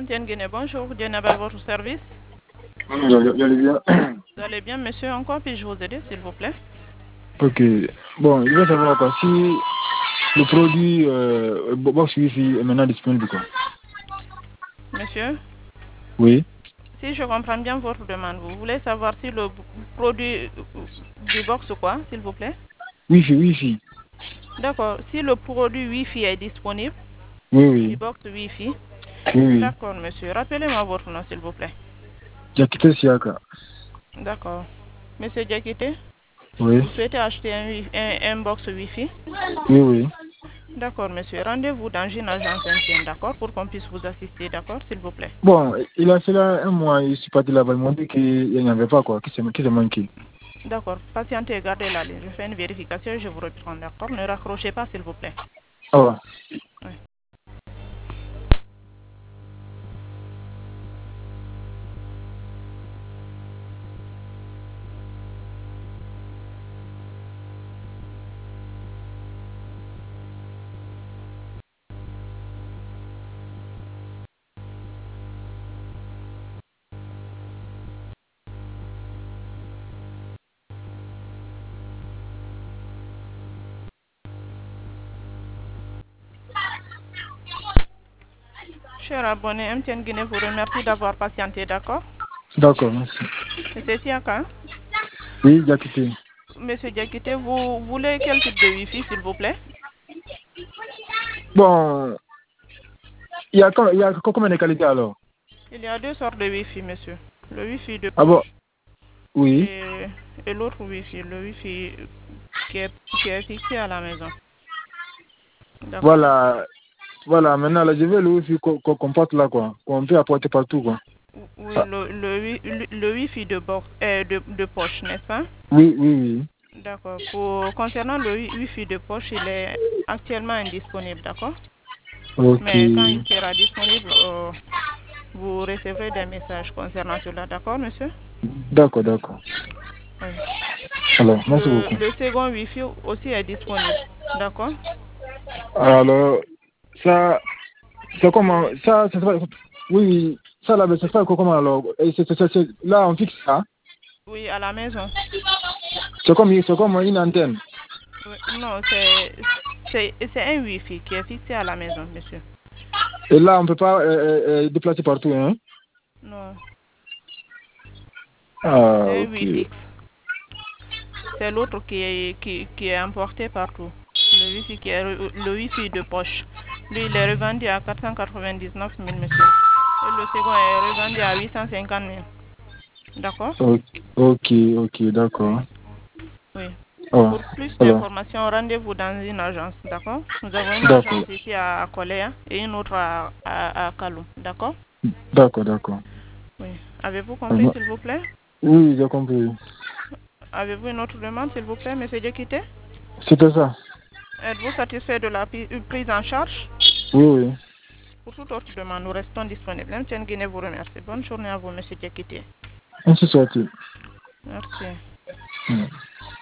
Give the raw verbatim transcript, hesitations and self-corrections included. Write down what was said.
M T N Guinée, bonjour. Dienab à votre service. J'allais bien. Vous allez bien, monsieur? En quoi puis-je vous aider, s'il vous plaît? Ok. Bon, je veux savoir quoi, si le produit euh, Box Wi-Fi est maintenant disponible, quoi. Monsieur? Oui. Si je comprends bien votre demande, vous voulez savoir si le produit du box quoi, s'il vous plaît? Wi-Fi, Wi-Fi. D'accord. Si le produit Wi-Fi est disponible, Oui, du oui. box Wi-Fi. Oui, oui. D'accord, monsieur. Rappelez-moi votre nom, s'il vous plaît. Jakite Siaka. D'accord. Monsieur Diakité, Oui. vous souhaitez acheter un, wi- un, un box Wi-Fi? Oui, oui. D'accord, monsieur. Rendez-vous dans une agence M T N, d'accord, pour qu'on puisse vous assister, d'accord, s'il vous plaît. Bon, il a fait là un mois, je suis parti là-bas, ils m'ont dit qu'il n'y en avait pas, quoi, qu'il s'est manqué. D'accord. Patientez et gardez la ligne. Je fais une vérification et je vous reprends, d'accord? Ne raccrochez pas, s'il vous plaît. Ah ouais. Oui. Cher abonné, M T N Guinée vous remercie d'avoir patienté, d'accord? D'accord, merci. Monsieur Siaka, Oui, Jakite. monsieur Diakité, vous voulez quel type de Wi-Fi, s'il vous plaît? Bon, il y a, il y a combien de qualités alors? Il y a deux sortes de Wi-Fi, monsieur. Le Wi-Fi de Ah bon? poche Oui. et, et l'autre Wi-Fi, le Wi-Fi qui est, qui est fixé à la maison. D'accord. Voilà. Voilà, maintenant, là, je veux le Wi-Fi qu'on qu'on porte là, quoi. Qu'on peut apporter partout, quoi. Oui, Ah. le, le, wi- le, le Wi-Fi de, box, euh, de, de poche, n'est-ce pas? Oui, oui, oui. D'accord. Pour, concernant le wi- Wi-Fi de poche, il est actuellement indisponible, d'accord? Ok. Mais quand il sera disponible, euh, vous recevrez des messages concernant cela, d'accord, monsieur? D'accord, d'accord. Oui. Alors, merci Le, beaucoup. le second Wi-Fi aussi est disponible, d'accord? Alors, ça, c'est comment, ça, ça, ça, oui, oui, ça, là, mais ça se fait comment alors? Et c'est, c'est, c'est, c'est- là, on fixe ça. Oui, à la maison. C'est comme, c'est comme une antenne. Oui, non, c'est c'est c'est un Wi-Fi qui est fixé à la maison, monsieur. Et là, on peut pas euh, euh, euh, déplacer partout, hein? Non, Ah, c'est un ok. Wi-Fi. C'est l'autre qui est, qui, qui est importé partout. Le Wi-Fi qui est re- le Wi-Fi de poche. Lui, il est revendu à quatre cent quatre-vingt-dix-neuf mille, monsieur. Et le second est revendu à huit cent cinquante mille. D'accord? Ok, ok, ok, Oui, d'accord. oui. Oh, Pour plus alors, d'informations, rendez-vous dans une agence, d'accord? Nous avons une d'accord, agence ici à Koléa et une autre à, à, à Kalou, d'accord? d'accord, d'accord. Oui. Avez-vous compris, Alors, s'il vous plaît? oui, j'ai compris. Avez-vous une autre demande, s'il vous plaît, monsieur Diakité? C'était ça. Êtes-vous satisfait de la pi- prise en charge? Oui, oui. Pour toute autre demande, nous restons disponibles. M T N Guinée vous remercie. Bonne journée à vous, monsieur Diakité. Ainsi soit-il. Merci. Mm.